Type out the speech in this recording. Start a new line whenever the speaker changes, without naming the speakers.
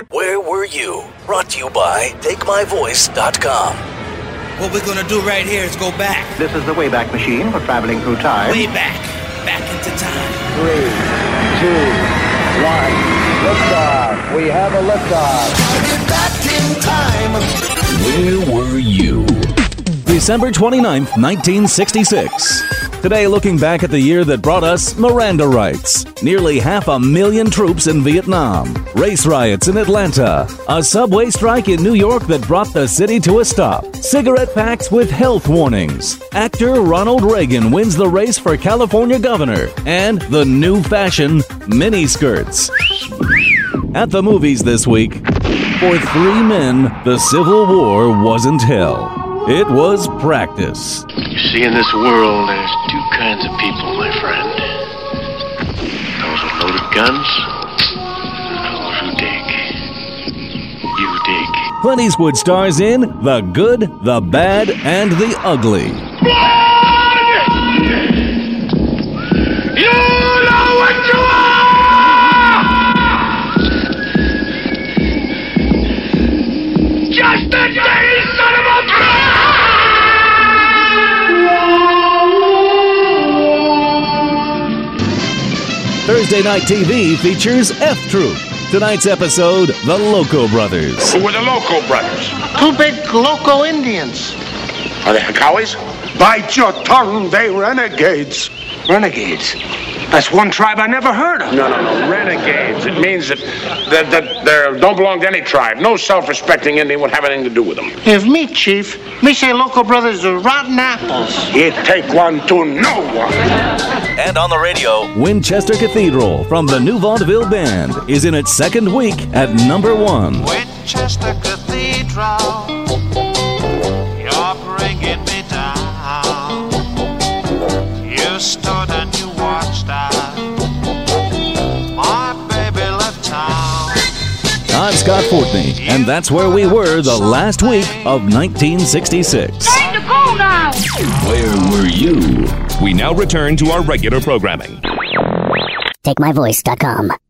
Where Were You? Brought to you by TakeMyVoice.com.
What we're gonna do right here is go back.
This is the Wayback Machine for traveling through time.
Way back. Back into time.
3, 2, 1. Liftoff. We have a liftoff.
Get back in time. Where Were You?
December 29th, 1966. Today, looking back at the year that brought us Miranda rights, nearly 500,000 troops in Vietnam, race riots in Atlanta, a subway strike in New York that brought the city to a stop, cigarette packs with health warnings, actor Ronald Reagan wins the race for California governor, and the new fashion, miniskirts. At the movies this week, for 3 men, the Civil War wasn't hell. It was practice.
You see, in this world, there's 2 kinds of people, my friend. Those with loaded guns, and those who dig. You dig.
Clint Eastwood stars in The Good, the Bad, and the Ugly.
You know what you are! Just a dirty son of a bitch!
Thursday Night TV features F Troop. Tonight's episode, The Loco Brothers.
Who were the Loco Brothers?
2 big loco Indians.
Are they Hakawas?
Bite your tongue, they renegades.
Renegades? That's one tribe I never heard of. No. Renegades. It means that they don't belong to any tribe. No self-respecting Indian would have anything to do with them.
If me, Chief, me say loco brothers are rotten apples.
It take one to know one.
And on the radio,
Winchester Cathedral from the New Vaudeville Band is in its 2nd week at number 1.
Winchester Cathedral, you're bringing me down. You stood and you watched out. My baby left town.
I'm Scott Fortney, and that's where we were the last week of 1966.
Time to go now!
Where Were You?
We now return to our regular programming.
TakeMyVoice.com.